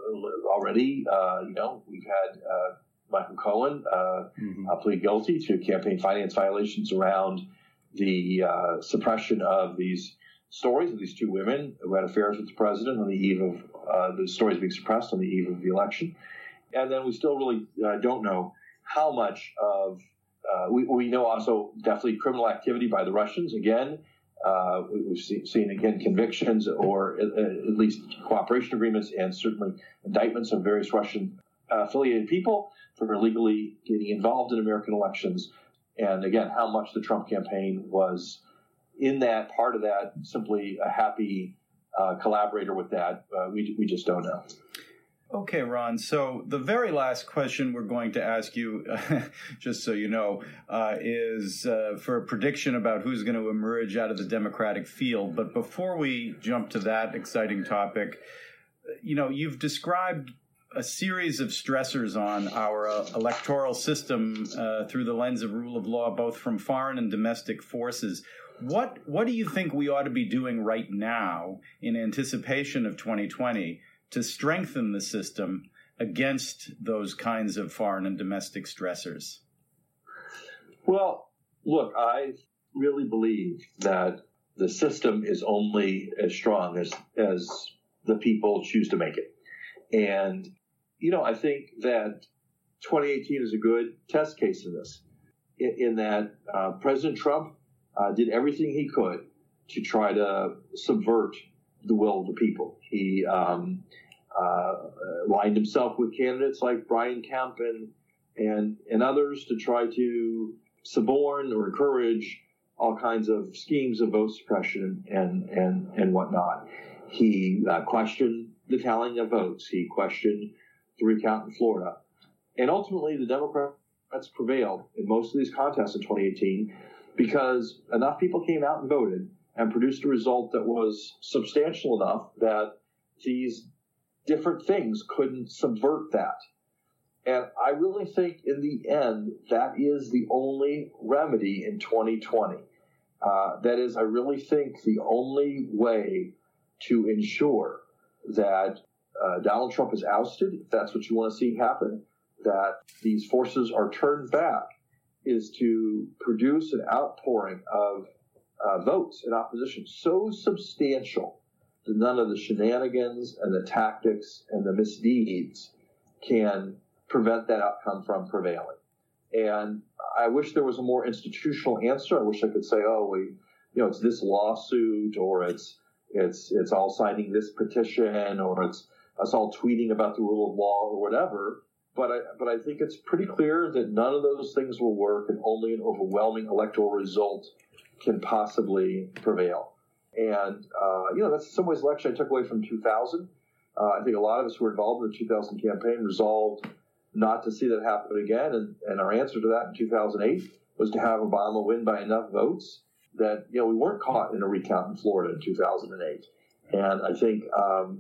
already. Uh, you know, we've had uh, Michael Cohen uh, mm-hmm. uh, plead guilty to campaign finance violations around the uh, suppression of these stories of these two women who had affairs with the president on the eve of uh, the stories being suppressed on the eve of the election. And then we still really uh, don't know how much of uh, we, we know also definitely criminal activity by the Russians. Again, uh, we've seen, seen again convictions or at, at least cooperation agreements and certainly indictments of various Russian uh, affiliated people for illegally getting involved in American elections. And again, how much the Trump campaign was in that part of that simply a happy uh, collaborator with that, uh, we we just don't know. Okay, Ron. So the very last question we're going to ask you, just so you know, uh, is uh, for a prediction about who's going to emerge out of the Democratic field. But before we jump to that exciting topic, you know, you've described a series of stressors on our uh, electoral system uh, through the lens of rule of law, both from foreign and domestic forces. What what do you think we ought to be doing right now in anticipation of twenty twenty to strengthen the system against those kinds of foreign and domestic stressors? Well, look, I really believe that the system is only as strong as as the people choose to make it. And, you know, I think that twenty eighteen is a good test case in this, in, in that uh, President Trump uh, did everything he could to try to subvert the will of the people. He um, uh, lined himself with candidates like Brian Kemp and, and, and others to try to suborn or encourage all kinds of schemes of vote suppression and, and, and whatnot. He uh, questioned the tallying of votes. He questioned the recount in Florida. And ultimately, the Democrats prevailed in most of these contests in twenty eighteen because enough people came out and voted and produced a result that was substantial enough that these different things couldn't subvert that. And I really think in the end, that is the only remedy in twenty twenty. Uh, that is, I really think the only way to ensure that uh, Donald Trump is ousted, if that's what you want to see happen, that these forces are turned back, is to produce an outpouring of uh, votes in opposition so substantial that none of the shenanigans and the tactics and the misdeeds can prevent that outcome from prevailing. And I wish there was a more institutional answer. I wish I could say, oh, we, you know, it's this lawsuit, or it's it's it's all signing this petition, or it's us all tweeting about the rule of law, or whatever. But I but I think it's pretty clear that none of those things will work, and only an overwhelming electoral result can possibly prevail. And uh, you know, that's in some ways the lecture I took away from two thousand. Uh, I think a lot of us who were involved in the two thousand campaign resolved not to see that happen again. And, and our answer to that in two thousand eight was to have Obama win by enough votes that, you know, we weren't caught in a recount in Florida in two thousand eight. And I think um,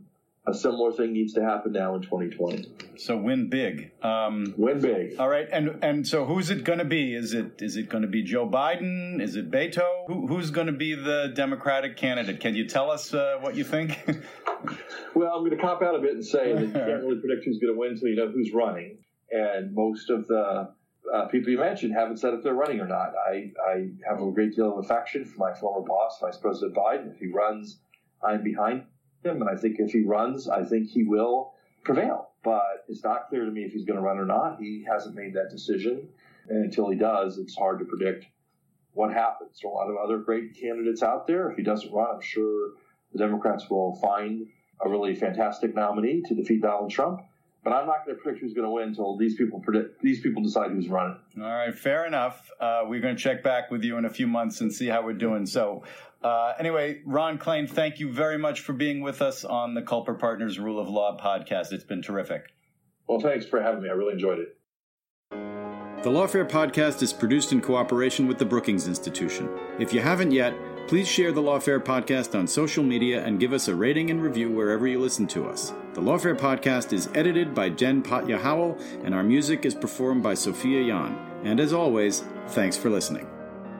a similar thing needs to happen now in twenty twenty. So win big. Um, win big. All right, and and so who's it going to be? Is it is it going to be Joe Biden? Is it Beto? Who, who's going to be the Democratic candidate? Can you tell us uh, what you think? Well, I'm going to cop out a bit and say that you can't really predict who's going to win until you know who's running. And most of the uh, people you mentioned haven't said if they're running or not. I, I have a great deal of affection for my former boss, Vice President Biden. If he runs, I'm behind him. And I think if he runs, I think he will prevail. But it's not clear to me if he's going to run or not. He hasn't made that decision. And until he does, it's hard to predict what happens. There are a lot of other great candidates out there. If he doesn't run, I'm sure the Democrats will find a really fantastic nominee to defeat Donald Trump. But I'm not going to predict who's going to win until these people predict. These people decide who's running. All right, fair enough. Uh, we're going to check back with you in a few months and see how we're doing. So, uh, anyway, Ron Klain, thank you very much for being with us on the Culper Partners Rule of Law podcast. It's been terrific. Well, thanks for having me. I really enjoyed it. The Lawfare podcast is produced in cooperation with the Brookings Institution. If you haven't yet, please share the Lawfare podcast on social media and give us a rating and review wherever you listen to us. The Lawfare podcast is edited by Jen Patja Howell, and our music is performed by Sophia Yan. And as always, thanks for listening.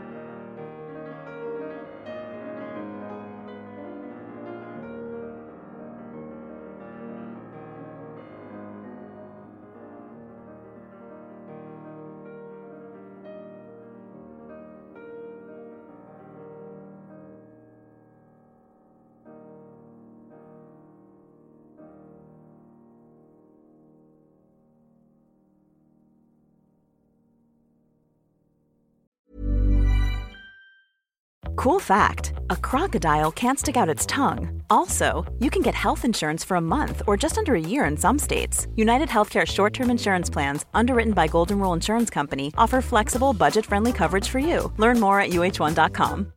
Cool fact, a crocodile can't stick out its tongue. Also, you can get health insurance for a month or just under a year in some states. United Healthcare short-term insurance plans, underwritten by Golden Rule Insurance Company, offer flexible, budget-friendly coverage for you. Learn more at U H one dot com.